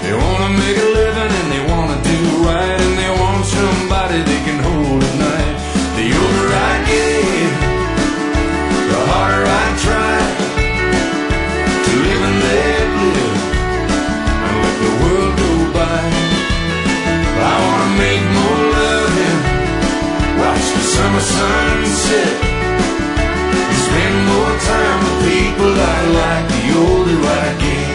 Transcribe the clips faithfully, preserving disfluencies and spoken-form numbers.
They wanna make a living and they wanna do right, and they want somebody they can hold at night. The older I get, the harder I try to live and let live and let the world go by. I wanna make more love and watch the summer sunset, spend more time with people I like. The older I get,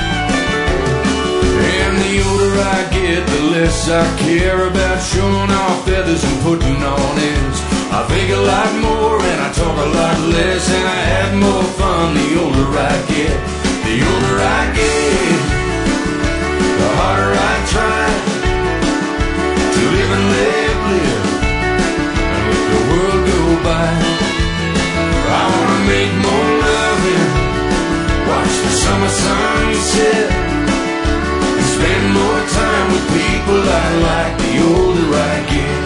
and the older I get, the less I care about showing off feathers and putting on ends. I think a lot more and I talk a lot less, and I have more fun the older I get. The older I get, the harder I try to live and let live and let the world go by. I wanna make more love and watch the summer sunset, spend more time with people I like. The older I get,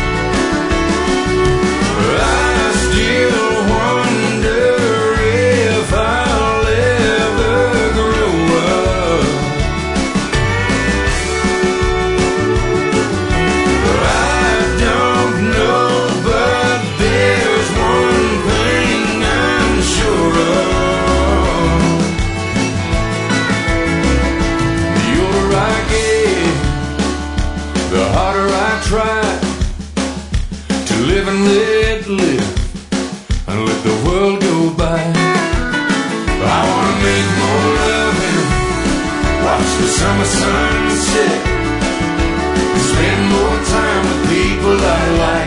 I still wonder if I'll ever grow up. I don't know, but there's one thing I'm sure of. The older I get, the harder I try to live and let live and let the world go by. I wanna make more love and watch the summer sunset, spend more time with people I like.